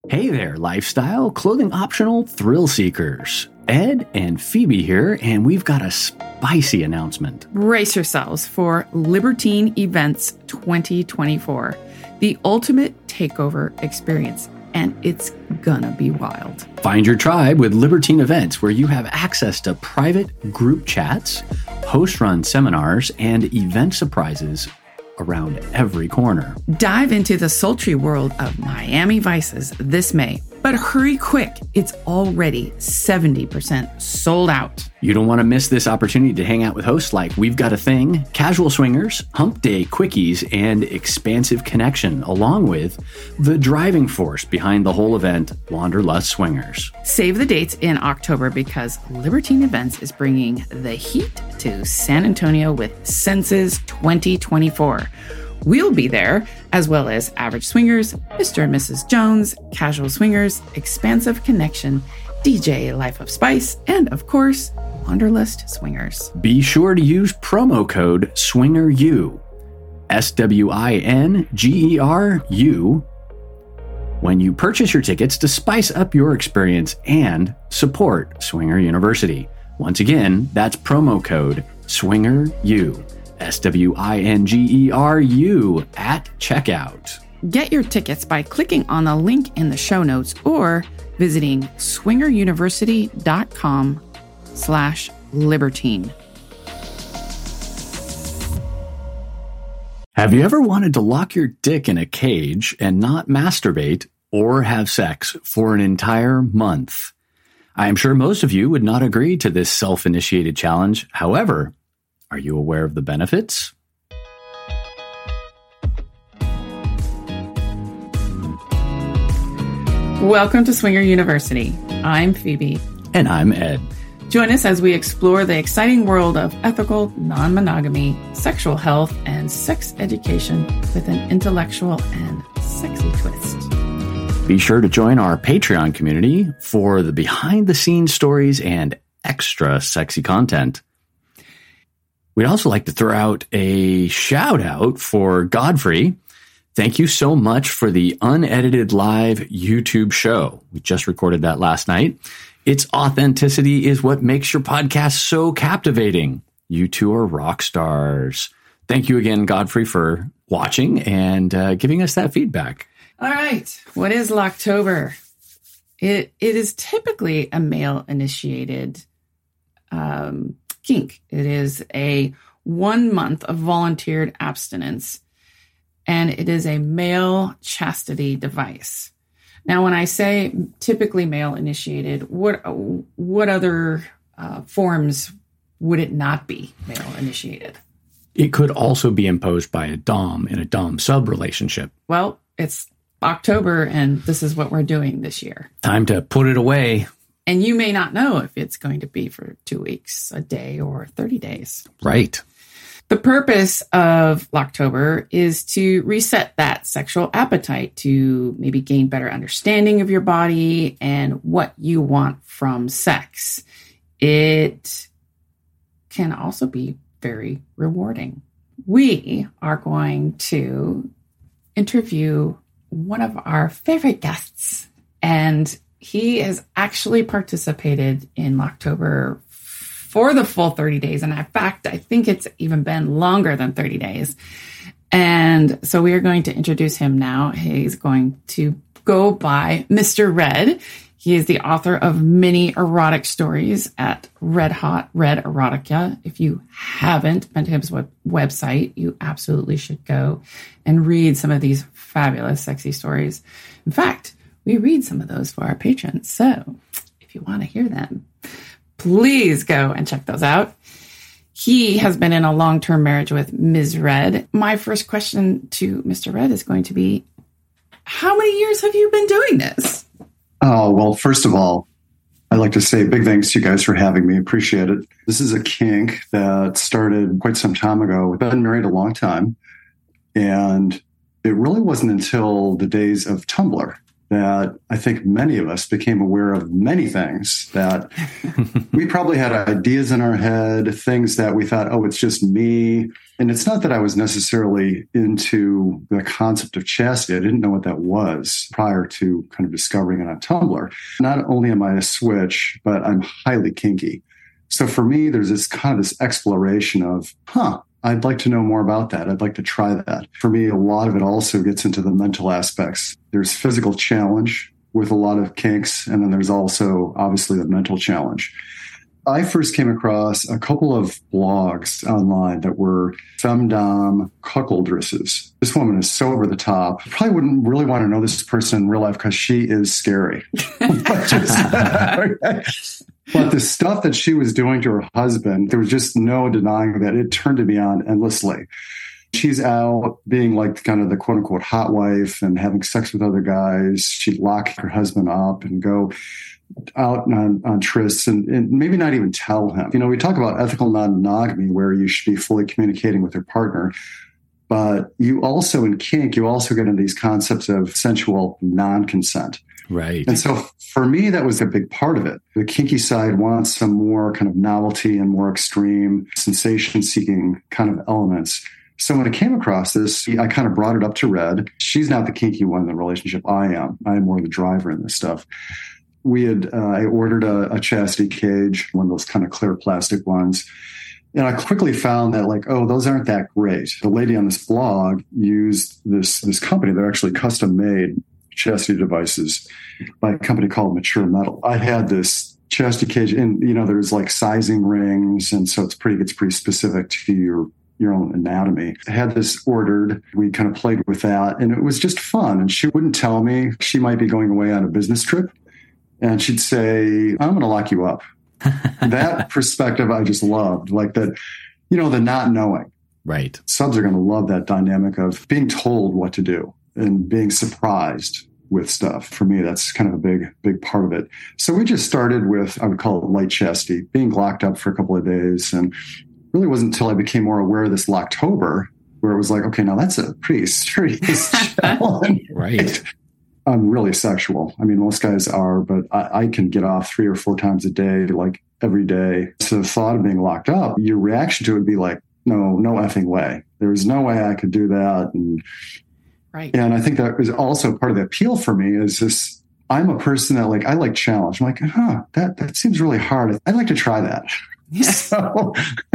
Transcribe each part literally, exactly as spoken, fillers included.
Hey there, lifestyle, clothing optional thrill seekers. Ed and Phoebe here, and we've got a spicy announcement. Brace yourselves for Libertine Events twenty twenty-four, the ultimate takeover experience, and it's gonna be wild. Find your tribe with Libertine Events, where you have access to private group chats, host-run seminars, and event surprises around every corner. Dive into the sultry world of Miami Vices this May, but hurry quick. It's already seventy percent sold out. You don't want to miss this opportunity to hang out with hosts like We've Got a Thing, Casual Swingers, Hump Day Quickies, and Expansive Connection, along with the driving force behind the whole event, Wanderlust Swingers. Save the dates in October because Libertine Events is bringing the heat to San Antonio with Senses twenty twenty-four. We'll be there, as well as Average Swingers, Mister and Missus Jones, Casual Swingers, Expansive Connection, D J Life of Spice, and of course, Wanderlust Swingers. Be sure to use promo code SWINGERU, S W I N G E R U, when you purchase your tickets to spice up your experience and support Swinger University. Once again, that's promo code SWINGERU, S W I N G E R U, at checkout. Get your tickets by clicking on the link in the show notes or visiting swingeruniversity.com slash libertine. Have you ever wanted to lock your dick in a cage and not masturbate or have sex for an entire month? I am sure most of you would not agree to this self-initiated challenge. However, are you aware of the benefits? Welcome to Swinger University. I'm Phoebe. And I'm Ed. Join us as we explore the exciting world of ethical non-monogamy, sexual health, and sex education with an intellectual and sexy twist. Be sure to join our Patreon community for the behind-the-scenes stories and extra sexy content. We'd also like to throw out a shout-out for Godfrey. Thank you so much for the unedited live YouTube show. We just recorded that last night. Its authenticity is what makes your podcast so captivating. You two are rock stars. Thank you again, Godfrey, for watching and uh, giving us that feedback. All right. What is Locktober? It It is typically a male-initiated um, kink. It is a one month of volunteered abstinence, and it is a male chastity device. Now, when I say typically male-initiated, what what other uh, forms would it not be male-initiated? It could also be imposed by a dom in a dom-sub relationship. Well, it's October, and this is what we're doing this year. Time to put it away. And you may not know if it's going to be for two weeks, a day, or thirty days. Right. The purpose of Locktober is to reset that sexual appetite, to maybe gain better understanding of your body and what you want from sex. It can also be very rewarding. We are going to interview one of our favorite guests, and he has actually participated in Locktober for the full thirty days. And in fact, I think it's even been longer than thirty days. And so we are going to introduce him now. He's going to go by Mister Red. He is the author of many erotic stories at Red Hot Red Erotica. If you haven't been to his web- website, you absolutely should go and read some of these fabulous, sexy stories. In fact, we read some of those for our patrons. So if you want to hear them, please go and check those out. He has been in a long-term marriage with Miz Red. My first question to Mister Red is going to be, how many years have you been doing this? Oh, well, first of all, I'd like to say a big thanks to you guys for having me. Appreciate it. This is a kink that started quite some time ago. We've been married a long time. And it really wasn't until the days of Tumblr that I think many of us became aware of many things that we probably had ideas in our head, things that we thought, oh, it's just me. And it's not that I was necessarily into the concept of chastity. I didn't know what that was prior to kind of discovering it on Tumblr. Not only am I a switch, but I'm highly kinky. So for me, there's this kind of this exploration of, huh, I'd like to know more about that. I'd like to try that. For me, a lot of it also gets into the mental aspects. There's physical challenge with a lot of kinks, and then there's also obviously the mental challenge. I first came across a couple of blogs online that were femdom cuckoldresses. This woman is so over the top. You probably wouldn't really want to know this person in real life because she is scary. but, just, but the stuff that she was doing to her husband, there was just no denying that. It turned me on endlessly. She's out being like kind of the quote unquote hot wife and having sex with other guys. She'd lock her husband up and go out on, on trysts and, and maybe not even tell him. You know, we talk about ethical non-monogamy where you should be fully communicating with your partner, but you also in kink, you also get into these concepts of sensual non-consent. Right. And so for me, that was a big part of it. The kinky side wants some more kind of novelty and more extreme sensation-seeking kind of elements. So when I came across this, I kind of brought it up to Red. She's not the kinky one in the relationship. I am. I am more the driver in this stuff. We had, uh, I ordered a, a chastity cage, one of those kind of clear plastic ones. And I quickly found that like, oh, those aren't that great. The lady on this blog used this, this company. They're actually custom made chastity devices by a company called Mature Metal. I had this chastity cage and, you know, there's like sizing rings. And so it's pretty, it's pretty specific to your, your own anatomy. I had this ordered. We kind of played with that and it was just fun. And she wouldn't tell me she might be going away on a business trip. And she'd say, I'm going to lock you up. That perspective I just loved. Like that, you know, the not knowing. Right. Subs are going to love that dynamic of being told what to do and being surprised with stuff. For me, that's kind of a big, big part of it. So we just started with, I would call it light chastity, being locked up for a couple of days. And really wasn't until I became more aware of this Locktober where it was like, okay, now that's a pretty serious challenge. Right. I'm really sexual. I mean, most guys are, but I, I can get off three or four times a day, like every day. So the thought of being locked up, your reaction to it would be like, no, no effing way. There's no way I could do that. And, right. And I think that is also part of the appeal for me is this, I'm a person that like, I like challenge. I'm like, huh, that, that seems really hard. I'd like to try that. Yeah. So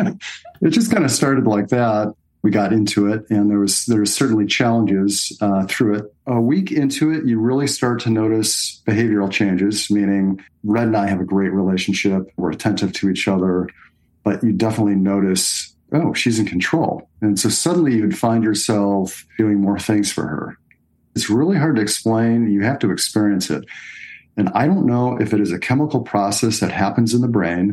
it just kind of started like that. We got into it, and there was there was certainly challenges uh, through it. A week into it, you really start to notice behavioral changes, meaning Red and I have a great relationship. We're attentive to each other, but you definitely notice, oh, she's in control. And so suddenly you'd find yourself doing more things for her. It's really hard to explain. You have to experience it. And I don't know if it is a chemical process that happens in the brain,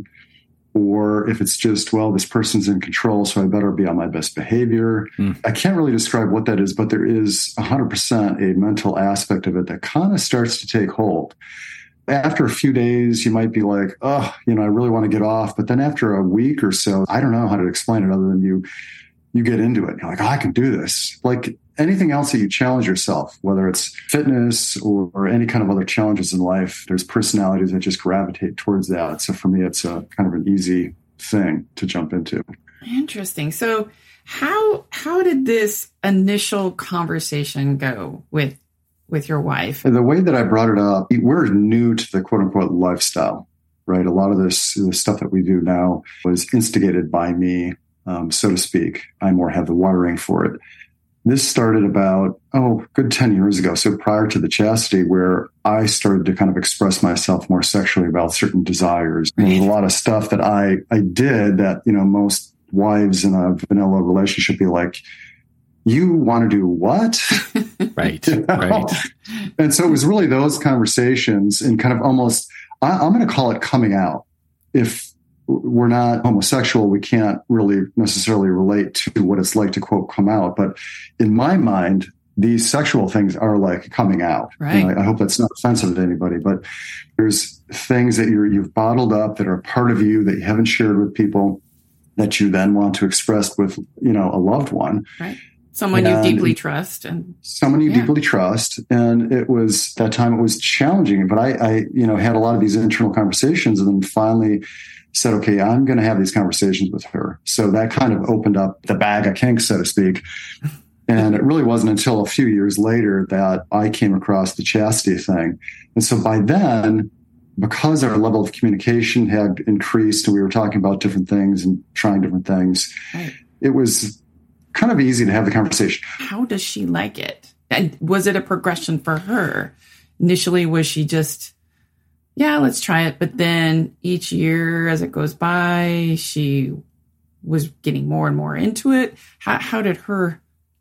or if it's just, well, this person's in control, so I better be on my best behavior. Mm. I can't really describe what that is, but there is one hundred percent a mental aspect of it that kind of starts to take hold. After a few days, you might be like, oh, you know, I really want to get off. But then after a week or so, I don't know how to explain it other than you you get into it. You're like, oh, I can do this. Like anything else that you challenge yourself, whether it's fitness or, or any kind of other challenges in life, there's personalities that just gravitate towards that. So for me, it's a kind of an easy thing to jump into. Interesting. So how how did this initial conversation go with with your wife? And the way that I brought it up, we're new to the quote unquote lifestyle, right? A lot of this the stuff that we do now was instigated by me, um, so to speak. I more have the wiring for it. This started about, oh, good ten years ago. So prior to the chastity, where I started to kind of express myself more sexually about certain desires. And there's a lot of stuff that I, I did that, you know, most wives in a vanilla relationship be like, you want to do what? Right, you know? Right. And so it was really those conversations and kind of almost, I, I'm going to call it coming out. If we're not homosexual, we can't really necessarily relate to what it's like to, quote, come out. But in my mind, these sexual things are like coming out. Right. You know, I hope that's not offensive to anybody, but there's things that you're, you've bottled up that are part of you that you haven't shared with people that you then want to express with, you know, a loved one. Right. Someone you deeply trust. and Someone you yeah. deeply trust. And it was, that time it was challenging, but I, I, you know, had a lot of these internal conversations and then finally said, okay, I'm going to have these conversations with her. So that kind of opened up the bag of kinks, so to speak. And it really wasn't until a few years later that I came across the chastity thing. And so by then, because our level of communication had increased and we were talking about different things and trying different things, right. it was kind of easy to have the conversation. How does she like it? And was it a progression for her? Initially, was she just, yeah, let's try it. But then each year as it goes by, she was getting more and more into it. How, how did her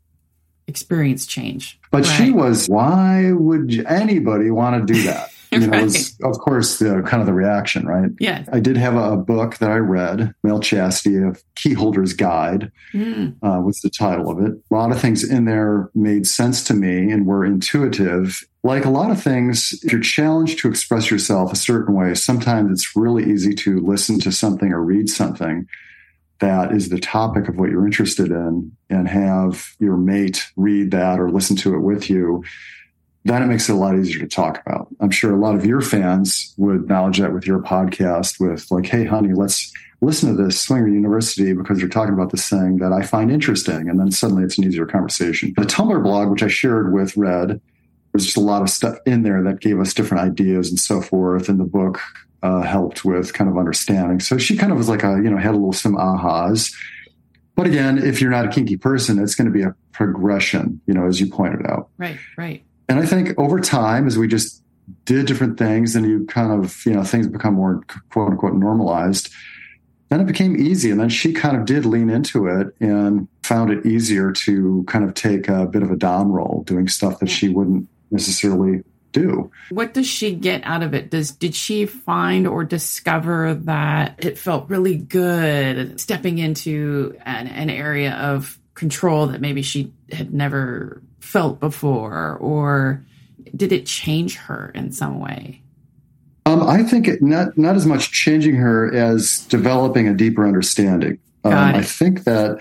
experience change? But right. she was, why would anybody want to do that? You know, right. was, of course, the kind of the reaction, right? Yeah. I did have a, a book that I read, Male Chastity, a Keyholder's Guide, mm. uh, was the title of it. A lot of things in there made sense to me and were intuitive. Like a lot of things, if you're challenged to express yourself a certain way, sometimes it's really easy to listen to something or read something that is the topic of what you're interested in and have your mate read that or listen to it with you. Then it makes it a lot easier to talk about. I'm sure a lot of your fans would acknowledge that with your podcast with like, hey, honey, let's listen to this Swinger University because they're talking about this thing that I find interesting. And then suddenly it's an easier conversation. The Tumblr blog, which I shared with Red, there's just a lot of stuff in there that gave us different ideas and so forth. And the book uh, helped with kind of understanding. So she kind of was like a, you know, had a little some ahas. But again, if you're not a kinky person, it's going to be a progression, you know, as you pointed out. Right, right. And I think over time, as we just did different things and you kind of, you know, things become more quote unquote normalized, then it became easy. And then she kind of did lean into it and found it easier to kind of take a bit of a dom role, doing stuff that she wouldn't necessarily do. What does she get out of it? Does did she find or discover that it felt really good stepping into an, an area of control that maybe she had never felt before, or did it change her in some way? Um, I think it not not as much changing her as developing a deeper understanding. Um, I think that,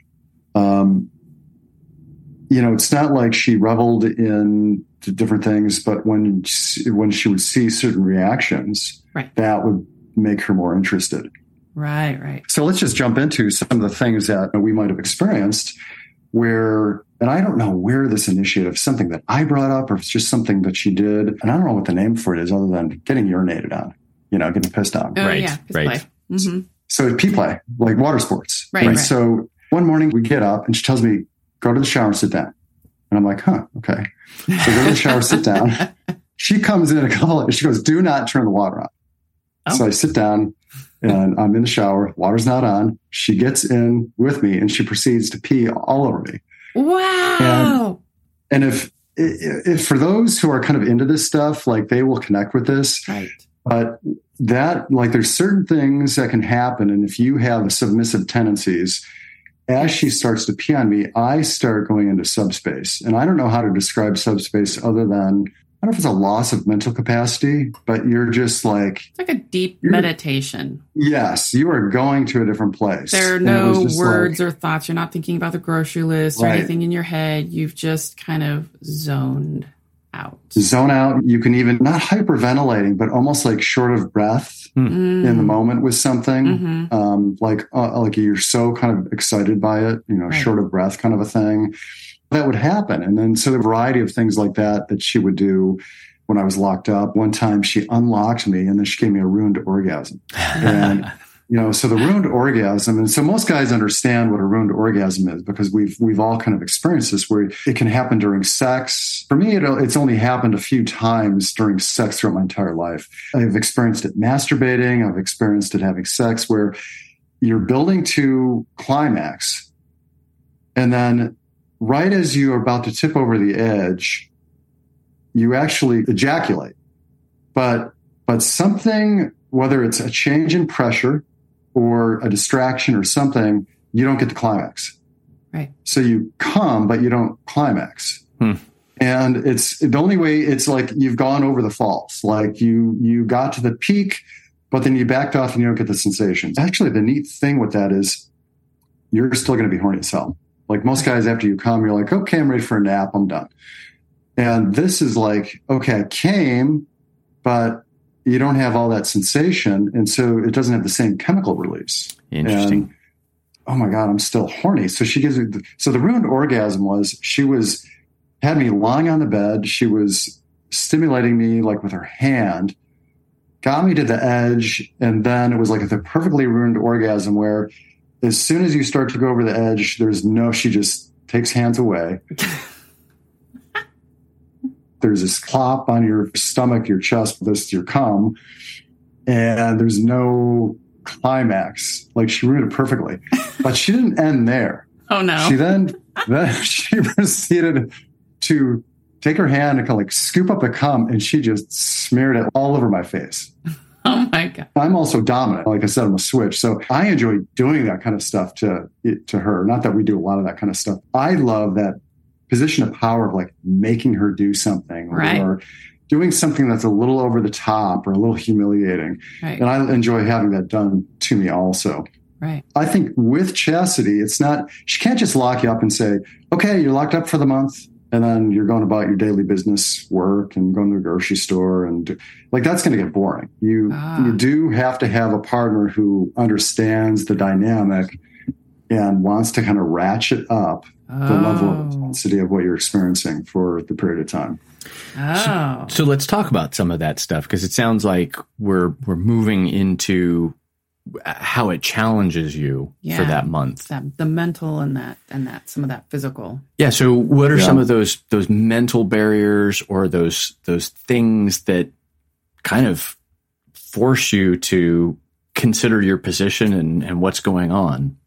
um, you know, it's not like she reveled in different things, but when she, when she would see certain reactions, right. that would make her more interested. Right, right. So let's just jump into some of the things that we might have experienced where, and I don't know where this initiative, something that I brought up or if it's just something that she did. And I don't know what the name for it is other than getting urinated on, you know, getting pissed on. Oh, right, yeah, right. Mm-hmm. So pee play, like water sports. Right, right. So one morning we get up and she tells me, go to the shower and sit down. And I'm like, huh, okay. So go to the shower, sit down. She comes in a couple of, she goes, do not turn the water on. Oh. So I sit down and I'm in the shower. Water's not on. She gets in with me and she proceeds to pee all over me. Wow. And, and if, if for those who are kind of into this stuff, like they will connect with this. Right. But that, like there's certain things that can happen. And if you have submissive tendencies, as she starts to pee on me, I start going into subspace. And I don't know how to describe subspace other than, I don't know if it's a loss of mental capacity, but you're just like... It's like a deep meditation. Yes, you are going to a different place. There are and no words like, or thoughts. You're not thinking about the grocery list right. or anything in your head. You've just kind of zoned out. Zone out. You can even, not hyperventilating, but almost like short of breath mm. in the moment with something. Mm-hmm. Um, like, uh, like you're so kind of excited by it, you know, right. short of breath kind of a thing. That would happen. And then so the variety of things like that that she would do when I was locked up. One time she unlocked me and then she gave me a ruined orgasm. And, you know, so the ruined orgasm, and so most guys understand what a ruined orgasm is because we've we've all kind of experienced this where it can happen during sex. For me, it, it's only happened a few times during sex throughout my entire life. I've experienced it masturbating. I've experienced it having sex where you're building to climax and then right as you are about to tip over the edge, you actually ejaculate. But but something, whether it's a change in pressure or a distraction or something, you don't get the climax. Right. So you come, but you don't climax. Hmm. And it's the only way, it's like you've gone over the falls. Like you you got to the peak, but then you backed off and you don't get the sensation. Actually, the neat thing with that is you're still going to be horny as hell. Like most guys, after you come, you're like, okay, I'm ready for a nap. I'm done. And this is like, okay, I came, but you don't have all that sensation. And so it doesn't have the same chemical release. Interesting. And, oh my God, I'm still horny. So she gives me, the, so the ruined orgasm was she was, had me lying on the bed. She was stimulating me like with her hand, got me to the edge. And then it was like the perfectly ruined orgasm where as soon as you start to go over the edge, there's no, she just takes hands away. There's this clop on your stomach, your chest, this your cum, and there's no climax. Like she ruined it perfectly, but she didn't end there. Oh no! She then then she proceeded to take her hand and kind of like scoop up the cum, and she just smeared it all over my face. Oh my God! I'm also dominant, like I said, I'm a switch, so I enjoy doing that kind of stuff to to her. Not that we do a lot of that kind of stuff. I love that position of power of like making her do something right. or doing something that's a little over the top or a little humiliating. Right. And I enjoy having that done to me also. Right. I think with chastity, it's not, she can't just lock you up and say, okay, you're locked up for the month. And then you're going about your daily business work and going to the grocery store. And do, like, that's going to get boring. You, ah. you do have to have a partner who understands the dynamic and wants to kind of ratchet up oh. the level of intensity of what you're experiencing for the period of time. Oh. So, so let's talk about some of that stuff, because it sounds like we're we're moving into how it challenges you yeah, for that month. That, the mental and that and that some of that physical. Yeah. So what are yeah. some of those those mental barriers or those those things that kind of force you to consider your position and, and what's going on?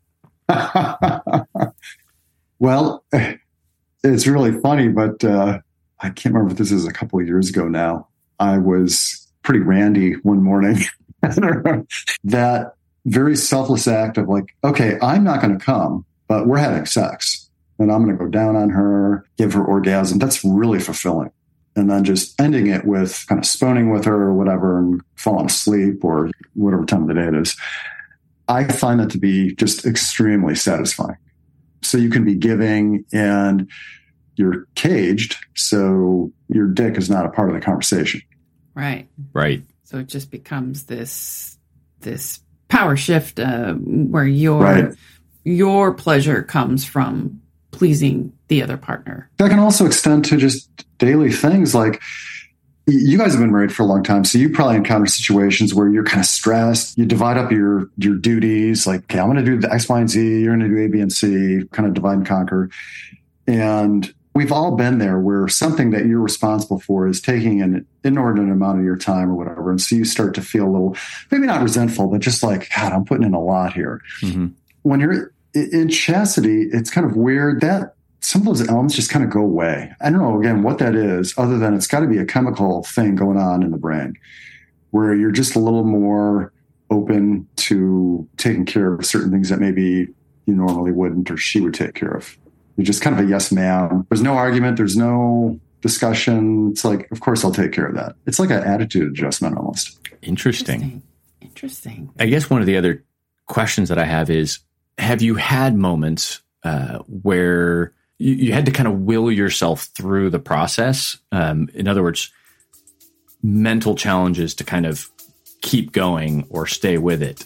Well, it's really funny, but uh, I can't remember if this is a couple of years ago now. I was pretty randy one morning. That very selfless act of like, okay, I'm not going to come, but we're having sex and I'm going to go down on her, give her orgasm. That's really fulfilling. And then just ending it with kind of spooning with her or whatever and falling asleep or whatever time of the day it is. I find that to be just extremely satisfying. So you can be giving and you're caged, so your dick is not a part of the conversation. Right. Right. So it just becomes this this power shift uh, where your right. your pleasure comes from pleasing the other partner. That can also extend to just daily things like, you guys have been married for a long time, so you probably encounter situations where you're kind of stressed. You divide up your your duties, like, okay, I'm going to do the X, Y, and Z. You're going to do A, B, and C, kind of divide and conquer. And we've all been there where something that you're responsible for is taking an inordinate amount of your time or whatever. And so you start to feel a little, maybe not resentful, but just like, God, I'm putting in a lot here. Mm-hmm. When you're in chastity, it's kind of weird that some of those elements just kind of go away. I don't know, again, what that is, other than it's got to be a chemical thing going on in the brain where you're just a little more open to taking care of certain things that maybe you normally wouldn't or she would take care of. You're just kind of a yes, ma'am. There's no argument. There's no discussion. It's like, of course, I'll take care of that. It's like an attitude adjustment almost. Interesting. Interesting. Interesting. I guess one of the other questions that I have is, have you had moments uh, where you, you had to kind of will yourself through the process? Um, in other words, mental challenges to kind of keep going or stay with it.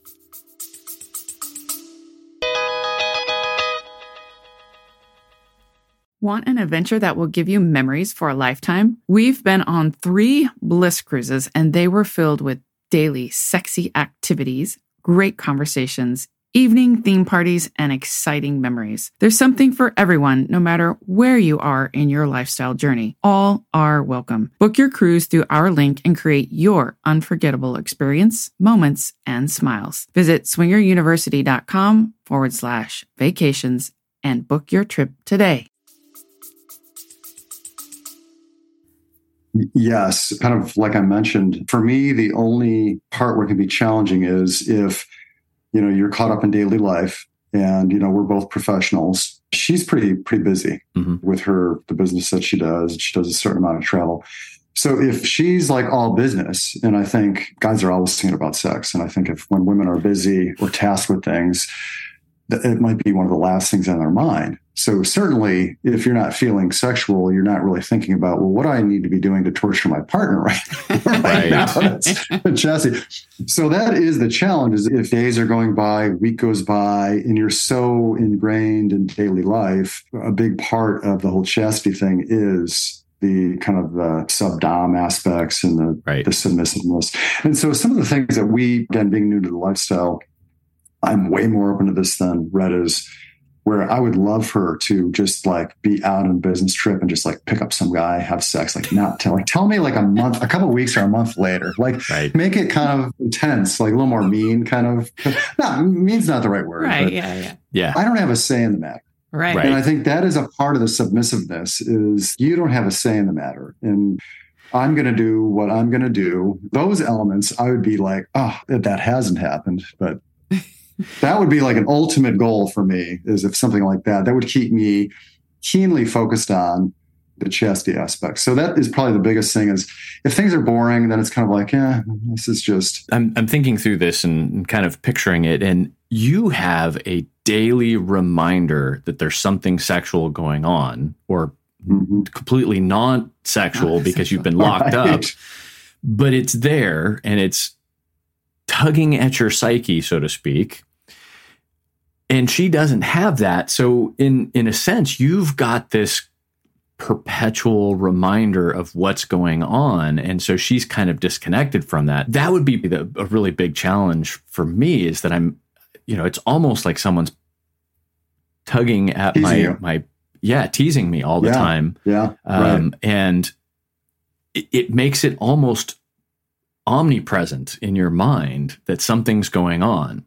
Want an adventure that will give you memories for a lifetime? We've been on three Bliss cruises, and they were filled with daily sexy activities, great conversations, evening theme parties, and exciting memories. There's something for everyone, no matter where you are in your lifestyle journey. All are welcome. Book your cruise through our link and create your unforgettable experience, moments, and smiles. Visit swingeruniversity.com forward slash vacations and book your trip today. Yes, kind of like I mentioned, for me, the only part where it can be challenging is if, you know, you're caught up in daily life and, you know, we're both professionals. She's pretty, pretty busy mm-hmm. with her, the business that she does. She does a certain amount of travel. So if she's like all business, and I think guys are always thinking about sex. And I think if when women are busy or tasked with things, it might be one of the last things on their mind. So certainly if you're not feeling sexual, you're not really thinking about, well, what do I need to be doing to torture my partner right, right, right. now? That's chastity. So that is the challenge, is if days are going by, week goes by, and you're so ingrained in daily life, a big part of the whole chastity thing is the kind of the sub-dom aspects and the, right. the submissiveness. And so some of the things that we, again, being new to the lifestyle, I'm way more open to this than Red is, where I would love her to just like be out on a business trip and just like pick up some guy, have sex, like not tell, like tell me like a month, a couple of weeks or a month later, like right. make it kind of intense, like a little more mean kind of, not mean's not the right word. Right. But Yeah. Yeah. Yeah. I don't have a say in the matter. Right. Right. And I think that is a part of the submissiveness is you don't have a say in the matter. And I'm going to do what I'm going to do. Those elements, I would be like, oh, that hasn't happened. But that would be like an ultimate goal for me, is if something like that, that would keep me keenly focused on the chastity aspect. So that is probably the biggest thing, is if things are boring, then it's kind of like, yeah, this is just. I'm, I'm thinking through this and kind of picturing it. And you have a daily reminder that there's something sexual going on, or mm-hmm. completely non-sexual not because you've been locked right. up, but it's there and it's tugging at your psyche, so to speak. And she doesn't have that. So in, in a sense, you've got this perpetual reminder of what's going on. And so she's kind of disconnected from that. That would be the, a really big challenge for me, is that I'm, you know, it's almost like someone's tugging at teasing my, you. my, yeah, teasing me all the yeah. time. Yeah. Um, right. And it, it makes it almost omnipresent in your mind that something's going on.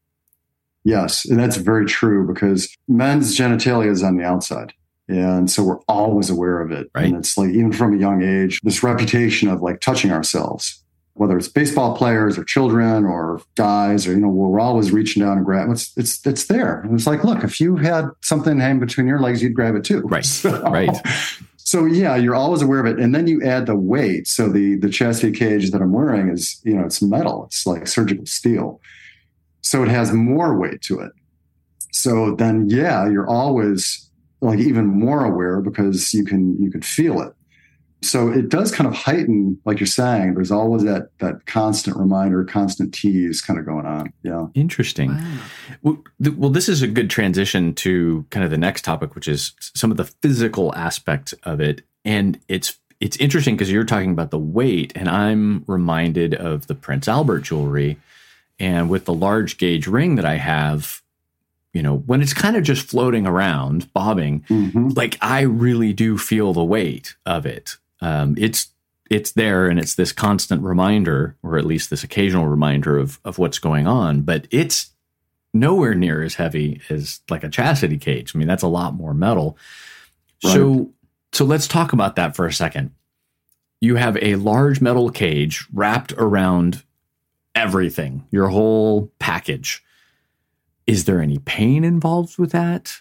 Yes. And that's very true, because men's genitalia is on the outside. And so we're always aware of it. Right. And it's like, even from a young age, this reputation of like touching ourselves, whether it's baseball players or children or guys, or, you know, we're always reaching down and grabbing. It's, it's, it's there. And it's like, look, if you had something hanging between your legs, you'd grab it too. Right. So, right. So yeah, you're always aware of it. And then you add the weight. So the, the chastity cage that I'm wearing is, you know, it's metal. It's like surgical steel. So it has more weight to it. So then, yeah, you're always like even more aware, because you can, you can feel it. So it does kind of heighten, like you're saying, there's always that, that constant reminder, constant tease kind of going on. Yeah. Interesting. Wow. Well, th- well, this is a good transition to kind of the next topic, which is some of the physical aspects of it. And it's, it's interesting because you're talking about the weight, and I'm reminded of the Prince Albert jewelry. And with the large gauge ring that I have, you know, when it's kind of just floating around, bobbing, mm-hmm. like I really do feel the weight of it. Um, it's it's there, and it's this constant reminder, or at least this occasional reminder of of what's going on. But it's nowhere near as heavy as like a chastity cage. I mean, that's a lot more metal. Right. So so let's talk about that for a second. You have a large metal cage wrapped around everything, your whole package. Is there any pain involved with that?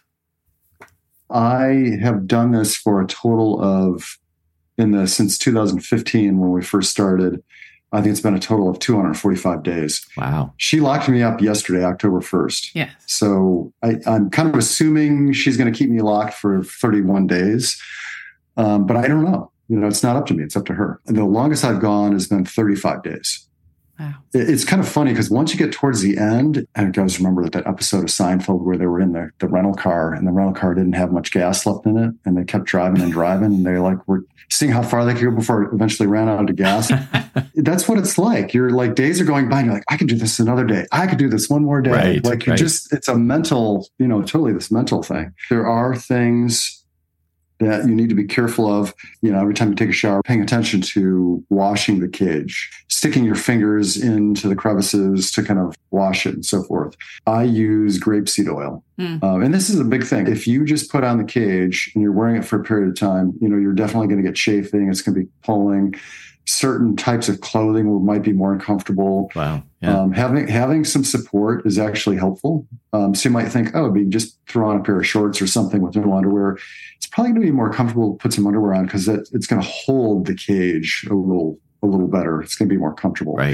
I have done this for a total of, in the since two thousand fifteen, when we first started, I think it's been a total of two hundred forty-five days. Wow. She locked me up yesterday, October first. Yeah. So I, I'm kind of assuming she's going to keep me locked for thirty-one days. Um, but I don't know. You know, it's not up to me. It's up to her. And the longest I've gone has been thirty-five days. Wow. It's kind of funny because once you get towards the end, and I guys remember that episode of Seinfeld where they were in the, the rental car, and the rental car didn't have much gas left in it, and they kept driving and driving, and they like were seeing how far they could go before it eventually ran out of gas. That's what it's like. You're like, days are going by, and you're like, I could do this another day. I could do this one more day. Right, like you're right. just, it's a mental, you know, totally this mental thing. There are things that you need to be careful of, you know, every time you take a shower, paying attention to washing the cage, sticking your fingers into the crevices to kind of wash it and so forth. I use grapeseed oil. Mm. Um, and this is a big thing. If you just put on the cage and you're wearing it for a period of time, you know, you're definitely going to get chafing. It's going to be pulling. Certain types of clothing might be more uncomfortable. Wow. Yeah. Um, having having some support is actually helpful. Um, so you might think, oh, be just throw on a pair of shorts or something with no underwear. It's probably going to be more comfortable to put some underwear on because it, it's going to hold the cage a little a little better. It's going to be more comfortable. Right.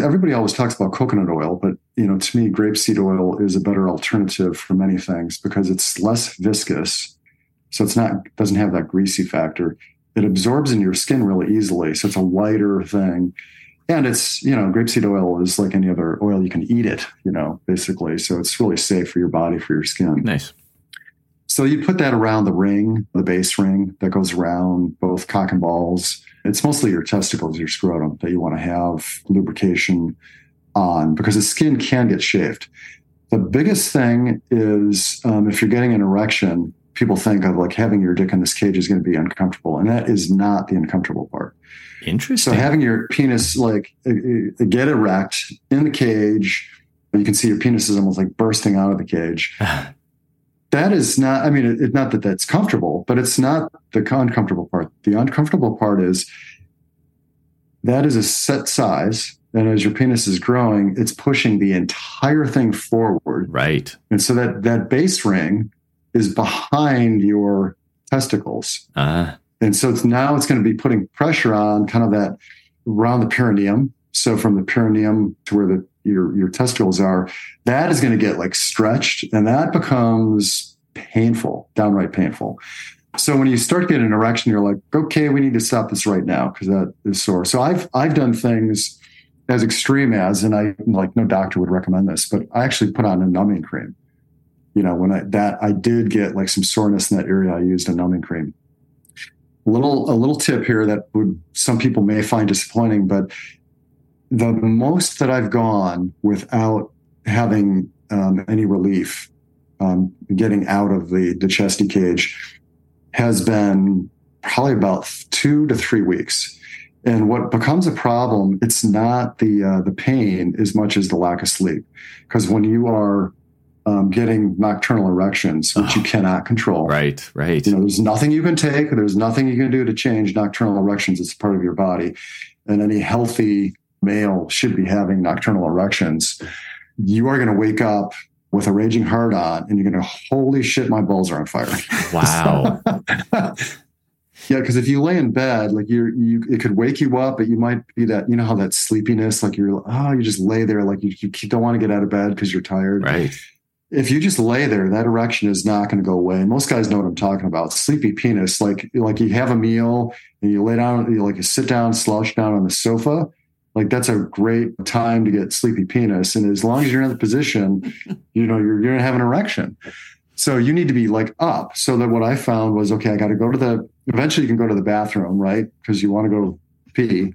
everybody always talks about coconut oil, but you know, to me, grapeseed oil is a better alternative for many things because it's less viscous. So it's not, doesn't have that greasy factor. It absorbs in your skin really easily. So it's a lighter thing. And it's, you know, grapeseed oil is like any other oil. You can eat it, you know, basically. So it's really safe for your body, for your skin. Nice. So you put that around the ring, the base ring that goes around both cock and balls. It's mostly your testicles, your scrotum that you want to have lubrication on because the skin can get chafed. The biggest thing is um, if you're getting an erection, people think of like having your dick in this cage is going to be uncomfortable. And that is not the uncomfortable part. Interesting. So having your penis like uh, get erect in the cage, you can see your penis is almost like bursting out of the cage. That is not, I mean, it's it, not that that's comfortable, but it's not the uncomfortable part. The uncomfortable part is that is a set size. And as your penis is growing, it's pushing the entire thing forward. Right. And so that, that base ring is behind your testicles. Uh, and so it's now it's going to be putting pressure on kind of that around the perineum. So from the perineum to where the your your testicles are, that is going to get like stretched and that becomes painful, downright painful. So when you start getting an erection, you're like, okay, we need to stop this right now because that is sore. So I've I've done things as extreme as, and I like no doctor would recommend this, but I actually put on a numbing cream. You know, when I that I did get like some soreness in that area, I used a numbing cream. A little a little tip here that would some people may find disappointing, but the most that I've gone without having um, any relief, um, getting out of the, the chesty cage has been probably about two to three weeks. And what becomes a problem, it's not the uh, the pain as much as the lack of sleep. Because when you are um, getting nocturnal erections, which oh, you cannot control. Right, right. You know, there's nothing you can take. There's nothing you can do to change nocturnal erections. It's part of your body. And any healthy male should be having nocturnal erections. You are going to wake up with a raging heart on and you're going to, holy shit, my balls are on fire. Wow. Yeah, because if you lay in bed, like you're, you, it could wake you up, but you might be that, you know, how that sleepiness, like you're, oh, you just lay there, like you, you don't want to get out of bed because you're tired. Right. If you just lay there, that erection is not going to go away. Most guys know what I'm talking about. Sleepy penis, like like you have a meal and you lay down, you like you sit down, slouch down on the sofa. Like that's a great time to get sleepy penis. And as long as you're in the position, you know, you're, you're going to have an erection. So you need to be like up. So that what I found was, okay, I got to go to the, eventually you can go to the bathroom, right? Because you want to go pee.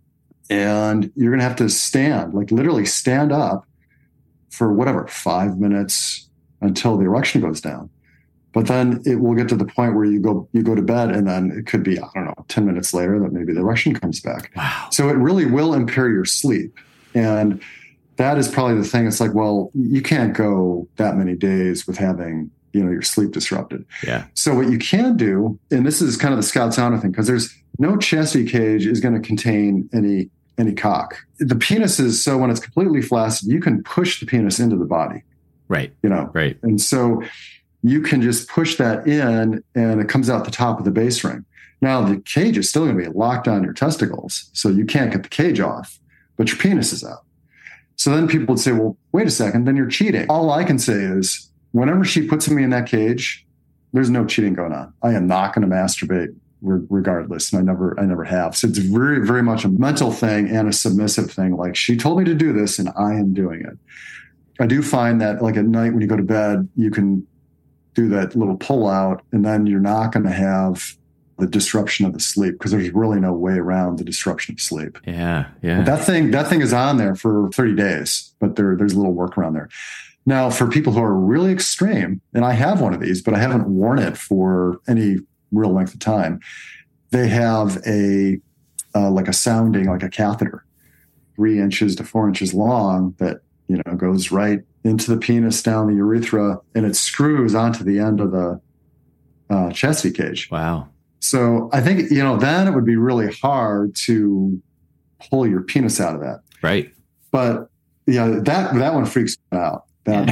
And you're going to have to stand, like literally stand up for whatever, five minutes until the erection goes down. But then it will get to the point where you go you go to bed and then it could be, I don't know, ten minutes later that maybe the erection comes back. Wow. So it really will impair your sleep. And that is probably the thing. It's like, well, you can't go that many days with having, you know, your sleep disrupted. Yeah. So what you can do, and this is kind of the Scout Sauna thing, because there's no chastity cage is going to contain any any cock. The penis is, so when it's completely flaccid, you can push the penis into the body. Right. You know, right. And so you can just push that in and it comes out the top of the base ring. Now the cage is still going to be locked on your testicles. So you can't get the cage off, but your penis is out. So then people would say, well, wait a second, then you're cheating. All I can say is whenever she puts me in that cage, there's no cheating going on. I am not going to masturbate regardless. And I never, I never have. So it's very, very much a mental thing and a submissive thing. Like she told me to do this and I am doing it. I do find that like at night when you go to bed, you can do that little pull out and then you're not going to have the disruption of the sleep because there's really no way around the disruption of sleep. Yeah. Yeah. But that thing, that thing is on there for thirty days, but there, there's a little workaround there. Now for people who are really extreme, and I have one of these, but I haven't worn it for any real length of time. They have a, uh, like a sounding, like a catheter, three inches to four inches long that, you know, goes right into the penis, down the urethra, and it screws onto the end of the uh, chastity cage. Wow. So I think, you know, then it would be really hard to pull your penis out of that. Right. But yeah, that, that one freaks me out. That,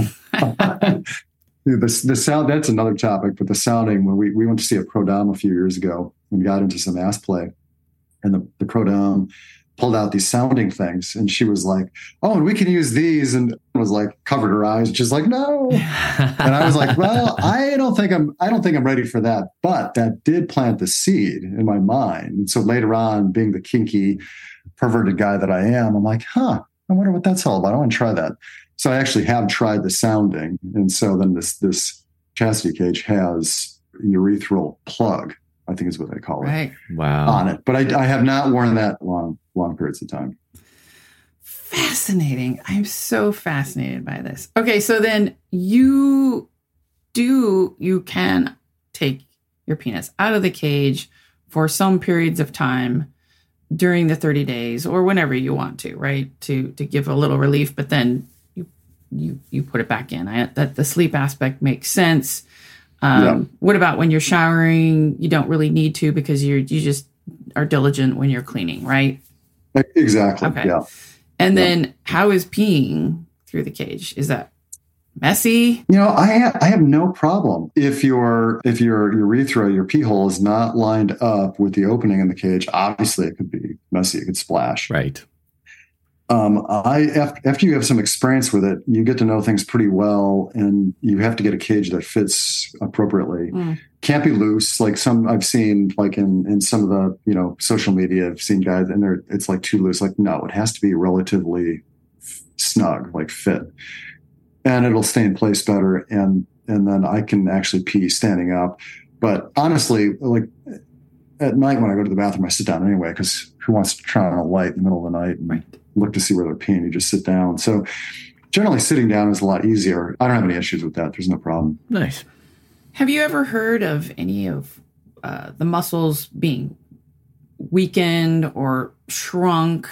the, the sound, that's another topic, but the sounding, when we, we went to see a pro dom a few years ago and got into some ass play, and the, the pro dom pulled out these sounding things, and she was like, "Oh, and we can use these," and was like covered her eyes, just like, "No." And I was like, "Well, I don't think I'm I don't think I'm ready for that." But that did plant the seed in my mind. And so later on, being the kinky, perverted guy that I am, I'm like, "Huh, I wonder what that's all about. I want to try that." So I actually have tried the sounding, and so then this this chastity cage has a urethral plug, I think is what they call it, Right. Wow. on it. But I, I have not worn that long long periods of time. Fascinating. I'm so fascinated by this. Okay, so then you do, you can take your penis out of the cage for some periods of time during the thirty days or whenever you want to, right? To to give a little relief, but then you you you put it back in. I, that the sleep aspect makes sense. Um, Yeah. What about when you're showering? You don't really need to because you're you just are diligent when you're cleaning, right? Exactly. Okay. Yeah. And Yeah. then how is peeing through the cage? Is that messy? You know, I have, I have no problem if your if your urethra, your pee hole is not lined up with the opening in the cage. Obviously, it could be messy. It could splash. Right. Um, I after, after you have some experience with it, you get to know things pretty well, and you have to get a cage that fits appropriately. Mm. Can't be loose. Like some I've seen, like in in some of the you know social media, I've seen guys and they're it's like too loose. Like no, it has to be relatively f- snug, like fit, and it'll stay in place better. And and then I can actually pee standing up. But honestly, like at night when I go to the bathroom, I sit down anyway because who wants to turn on a light in the middle of the night and Right. look to see where they're peeing? You just sit down. So generally, sitting down is a lot easier. I don't have any issues with that. There's no problem. Nice. Have you ever heard of any of uh, the muscles being weakened or shrunk?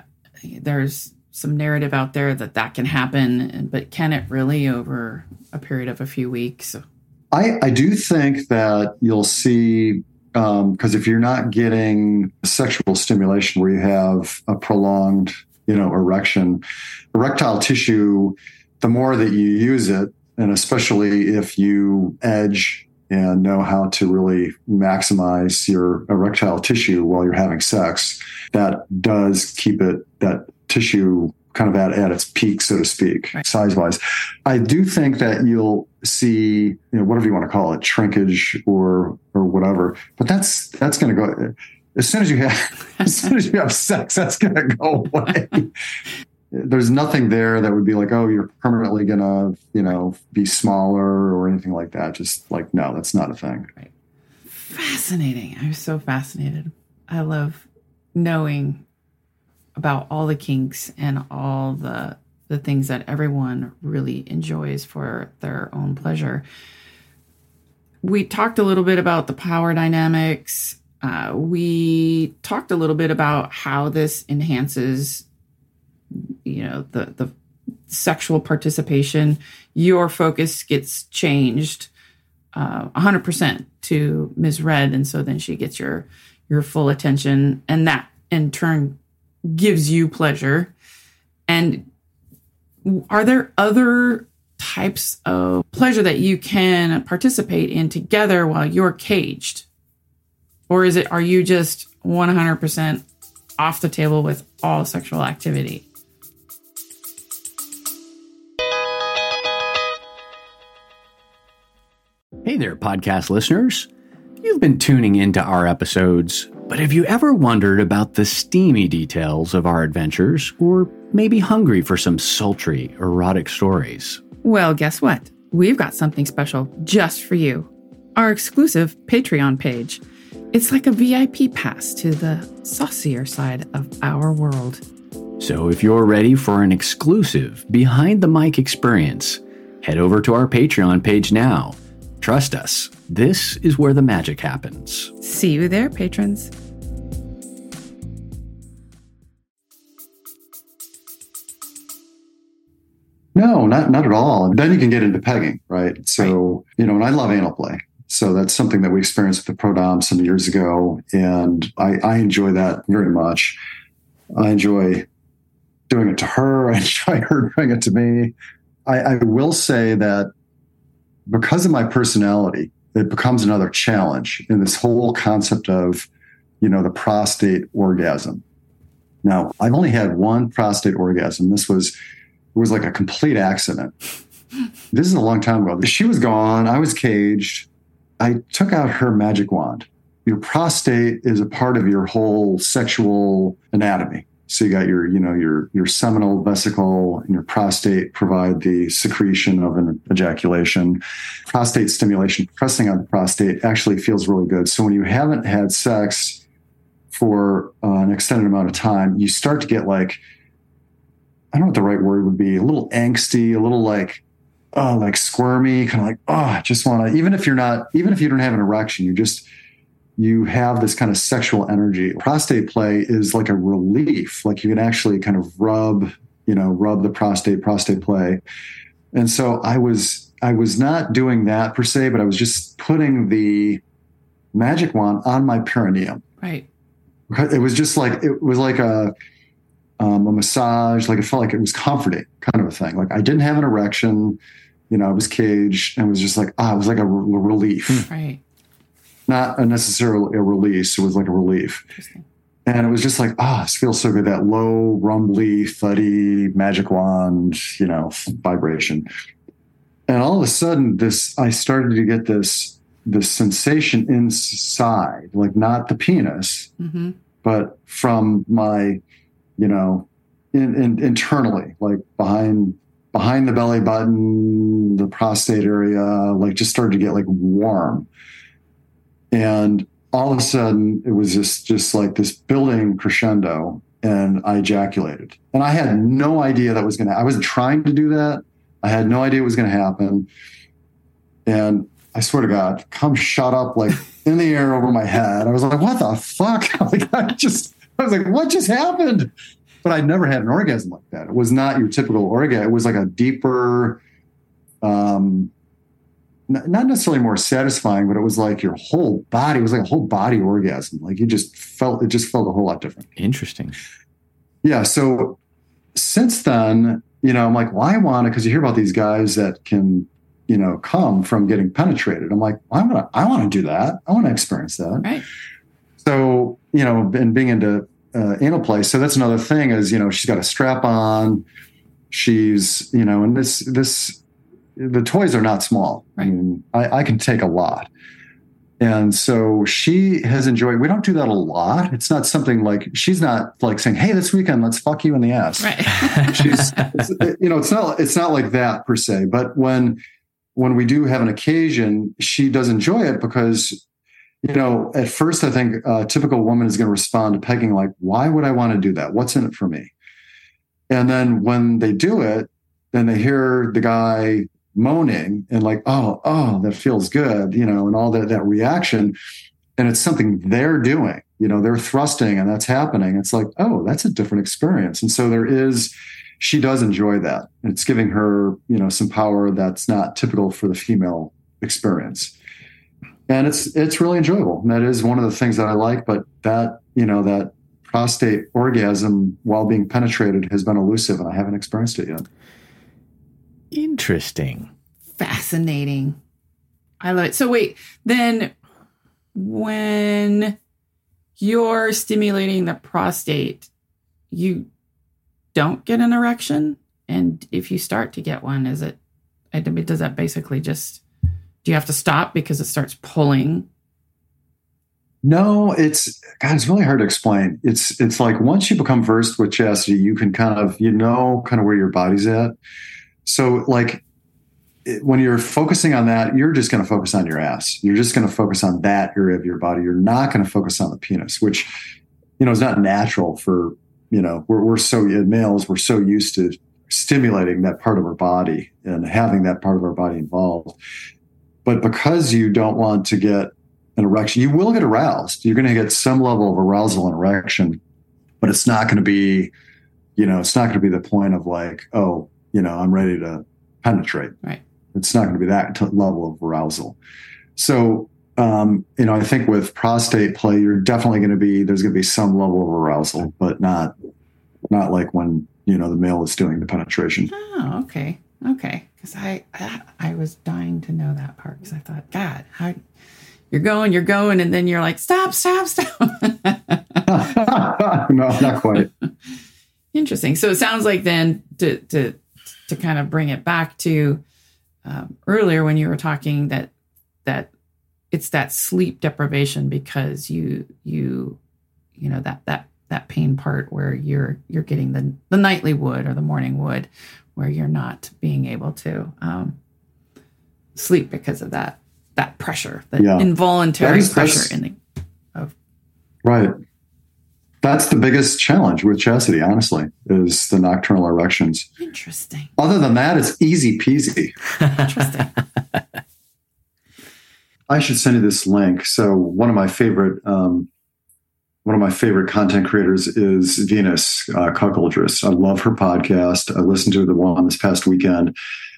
There's some narrative out there that that can happen, but can it really over a period of a few weeks? I, I do think that you'll see, because if you're not getting sexual stimulation where you have a prolonged, you know, erection, erectile tissue, the more that you use it, and especially if you edge and know how to really maximize your erectile tissue while you're having sex, that does keep it, that tissue kind of at, at its peak, so to speak, Right. size-wise. I do think that you'll see, you know, whatever you want to call it, shrinkage or or whatever. But that's that's going to go as soon as you have as soon as you have sex. That's going to go away. There's nothing there that would be like, oh, you're permanently going to, you know, be smaller or anything like that. Just like, no, that's not a thing. Fascinating. I'm so fascinated. I love knowing about all the kinks and all the the things that everyone really enjoys for their own pleasure. We talked a little bit about the power dynamics. Uh, we talked a little bit about how this enhances, you know, the the sexual participation. Your focus gets changed uh, one hundred percent to Miz Red, and so then she gets your your full attention, and that in turn gives you pleasure. And are there other types of pleasure that you can participate in together while you're caged? Or is it, are you just one hundred percent off the table with all sexual activity? Hey there, podcast listeners. You've been tuning into our episodes, but have you ever wondered about the steamy details of our adventures, or maybe hungry for some sultry, erotic stories? Well, guess what? We've got something special just for you. Our exclusive Patreon page. It's like a V I P pass to the saucier side of our world. So if you're ready for an exclusive behind the mic experience, head over to our Patreon page now. Trust us, this is where the magic happens. See you there, patrons. No, not not at all. Then you can get into pegging, right? So, you know, and I love anal play. So that's something that we experienced with the Pro Dom some years ago. And I, I enjoy that very much. I enjoy doing it to her. I enjoy her doing it to me. I, I will say that because of my personality, it becomes another challenge in this whole concept of, you know, the prostate orgasm. Now, I've only had one prostate orgasm. This was, it was like a complete accident. This is a long time ago. She was gone. I was caged. I took out her magic wand. Your prostate is a part of your whole sexual anatomy. So you got your, you know, your, your seminal vesicle and your prostate provide the secretion of an ejaculation. Prostate stimulation, pressing on the prostate actually feels really good. So when you haven't had sex for uh, an extended amount of time, you start to get like, I don't know what the right word would be, a little angsty, a little like, oh, like squirmy, kind of like, oh, I just want to, even if you're not, even if you don't have an erection, you just, you have this kind of sexual energy. Prostate play is like a relief. Like you can actually kind of rub, you know, rub the prostate, prostate play. And so I was, I was not doing that per se, but I was just putting the magic wand on my perineum. Right. It was just like, it was like a, um, a massage. Like it felt like it was comforting kind of a thing. Like I didn't have an erection, you know, I was caged and it was just like, ah, it was like a re- relief. Right. Not a necessarily a release. It was like a relief. And it was just like, ah, oh, this feels so good. That low, rumbly, thuddy, magic wand, you know, vibration. And all of a sudden, this, I started to get this, this sensation inside, like not the penis, mm-hmm. but from my, you know, in, in, internally, like behind, behind the belly button, the prostate area, like just started to get like warm. And all of a sudden, it was just, just like this building crescendo, and I ejaculated. And I had no idea that was going to, I wasn't trying to do that. I had no idea it was going to happen. And I swear to God, come shot up like in the air over my head. I was like, what the fuck? Like, I just, I was like, what just happened? But I'd never had an orgasm like that. It was not your typical orgasm. It was like a deeper, um, not necessarily more satisfying, but it was like your whole body, it was like a whole body orgasm. Like you just felt, it just felt a whole lot different. Interesting. Yeah. So since then, you know, I'm like, well, I want to, because you hear about these guys that can, you know, come from getting penetrated. I'm like, well, I'm gonna, I want to do that. I want to experience that. Right. So, you know, and being into uh, anal play. So that's another thing is, you know, she's got a strap on. She's, you know, and this, this, the toys are not small. Right. I mean, I, I can take a lot. And so she has enjoyed, we don't do that a lot. It's not something like, she's not like saying, hey, this weekend, let's fuck you in the ass. Right. She's, you know, it's not, it's not like that per se, but when, when we do have an occasion, she does enjoy it because, you know, at first I think a typical woman is going to respond to pegging like, why would I want to do that? What's in it for me? And then when they do it, then they hear the guy moaning and like, oh, oh, that feels good, you know, and all that, that reaction. And it's something they're doing, you know, they're thrusting and that's happening. It's like, oh, that's a different experience. And so there is, she does enjoy that. It's giving her, you know, some power that's not typical for the female experience. And it's, it's really enjoyable. And that is one of the things that I like, but that, you know, that prostate orgasm while being penetrated has been elusive and I haven't experienced it yet. Interesting. Fascinating. I love it. So wait, then when you're stimulating the prostate, you don't get an erection? And if you start to get one, is it, I mean, does that basically just, do you have to stop because it starts pulling? No, it's, God, it's really hard to explain. It's, it's like once you become versed with chastity, you can kind of, you know, kind of where your body's at. So like when you're focusing on that, you're just going to focus on your ass. You're just going to focus on that area of your body. You're not going to focus on the penis, which, you know, is not natural for, you know, we're, we're so, males, we're so used to stimulating that part of our body and having that part of our body involved. But because you don't want to get an erection, you will get aroused. You're going to get some level of arousal and erection, but it's not going to be, you know, it's not going to be the point of like, oh, you know, I'm ready to penetrate. Right. It's not going to be that t- level of arousal. So, um, you know, I think with prostate play, you're definitely going to be, there's going to be some level of arousal, but not, not like when, you know, the male is doing the penetration. Oh, okay. Okay. Cause I, I, I was dying to know that part. Cause I thought, God, how you're going, you're going. And then you're like, stop, stop, stop. No, not quite. Interesting. So it sounds like then to to to kind of bring it back to um, earlier when you were talking that that it's that sleep deprivation because you you you know that that that pain part where you're you're getting the the nightly wood or the morning wood where you're not being able to um, sleep because of that that pressure, that yeah. involuntary that's, pressure that's, in the of right. That's the biggest challenge with chastity, honestly, is the nocturnal erections. Interesting. Other than that, it's easy peasy. Interesting. I should send you this link. So one of my favorite, um, one of my favorite content creators is Venus uh, Cuckoldress. I love her podcast. I listened to the one this past weekend,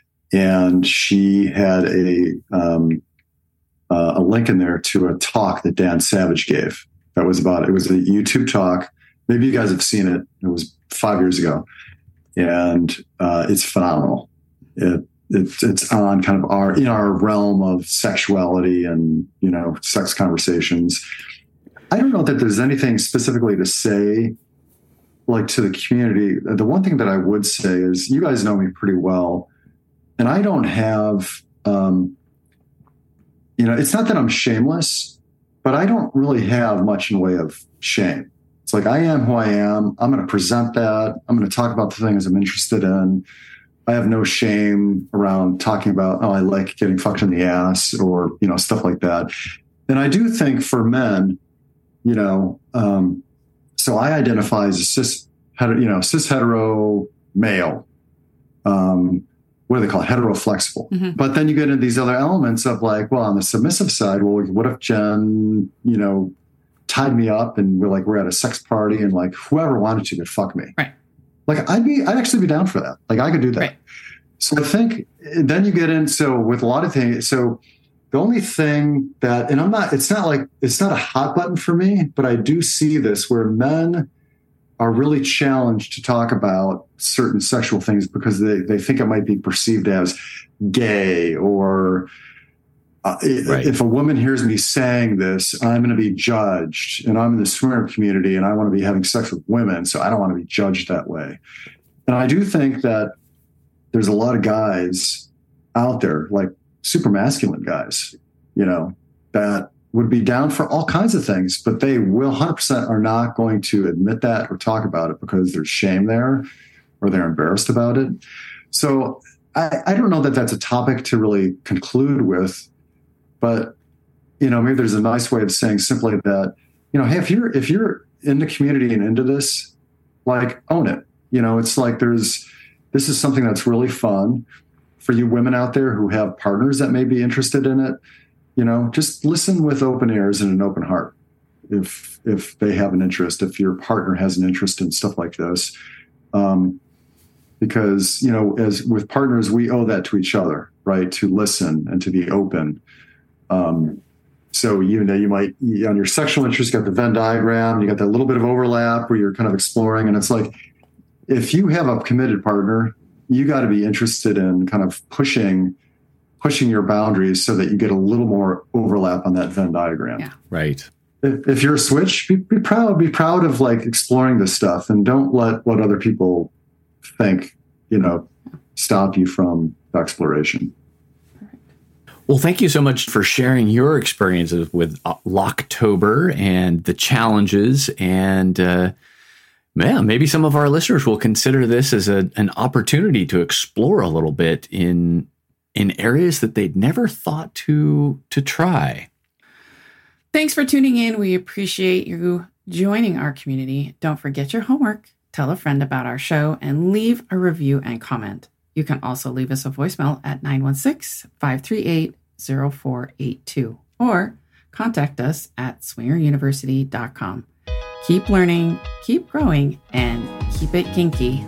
and she had a um, uh, a link in there to a talk that Dan Savage gave. That was about, it was a YouTube talk. Maybe you guys have seen it. It was five years ago. And uh, it's phenomenal. It, it, it's on kind of our, in our realm of sexuality and, you know, sex conversations. I don't know that there's anything specifically to say, like to the community. The one thing that I would say is you guys know me pretty well. And I don't have, um, you know, it's not that I'm shameless, but I don't really have much in the way of shame. It's like, I am who I am. I'm going to present that. I'm going to talk about the things I'm interested in. I have no shame around talking about, oh, I like getting fucked in the ass or, you know, stuff like that. And I do think for men, you know, um, so I identify as a cis, you know, cis hetero male. Um, what do they call it? Hetero-flexible. Mm-hmm. But then you get into these other elements of like, well, on the submissive side, well, what if Jen, you know, tied me up and we're like, we're at a sex party and like whoever wanted to could fuck me. Right. Like I'd be, I'd actually be down for that. Like I could do that. Right. So I think then you get in, so with a lot of things, so the only thing that, and I'm not, it's not like, it's not a hot button for me, but I do see this where men are really challenged to talk about certain sexual things because they, they think it might be perceived as gay or uh, right. If a woman hears me saying this, I'm going to be judged and I'm in the swinger community and I want to be having sex with women. So I don't want to be judged that way. And I do think that there's a lot of guys out there, like super masculine guys, you know, that would be down for all kinds of things, but they will one hundred percent are not going to admit that or talk about it because there's shame there or they're embarrassed about it. So I, I don't know that that's a topic to really conclude with, but, you know, maybe there's a nice way of saying simply that, you know, hey, if you're, if you're in the community and into this, like own it. You know, it's like there's, this is something that's really fun for you women out there who have partners that may be interested in it. You know, just listen with open ears and an open heart. If if they have an interest, if your partner has an interest in stuff like this, um, because you know, as with partners, we owe that to each other, right? To listen and to be open. Um, so you know, you might on your sexual interest, you got the Venn diagram, you got that little bit of overlap where you're kind of exploring, and it's like if you have a committed partner, you got to be interested in kind of pushing. pushing your boundaries so that you get a little more overlap on that Venn diagram. Yeah. Right. If, if you're a switch, be, be proud, be proud of like exploring this stuff and don't let what other people think, you know, stop you from exploration. Well, thank you so much for sharing your experiences with Locktober and the challenges. And, uh, yeah, maybe some of our listeners will consider this as a, an opportunity to explore a little bit in in areas that they'd never thought to to try. Thanks for tuning in. We appreciate you joining our community. Don't forget your homework, tell a friend about our show, and leave a review and comment. You can also leave us a voicemail at nine one six, five three eight, zero four eight two or contact us at swinger university dot com. Keep learning, keep growing, and keep it kinky.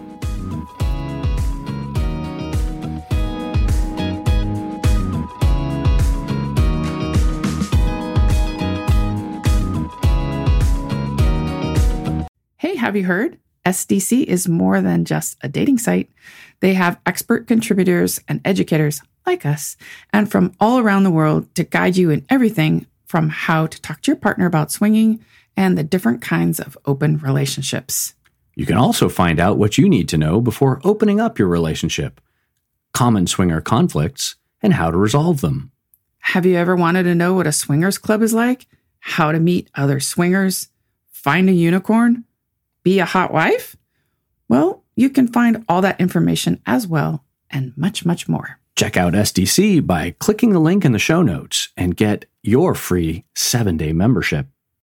Hey, have you heard? S D C is more than just a dating site. They have expert contributors and educators like us and from all around the world to guide you in everything from how to talk to your partner about swinging and the different kinds of open relationships. You can also find out what you need to know before opening up your relationship, common swinger conflicts, and how to resolve them. Have you ever wanted to know what a swingers club is like? How to meet other swingers? Find a unicorn? Be a hot wife? Well, you can find all that information as well, and much, much more. Check out S D C by clicking the link in the show notes and get your free seven-day membership.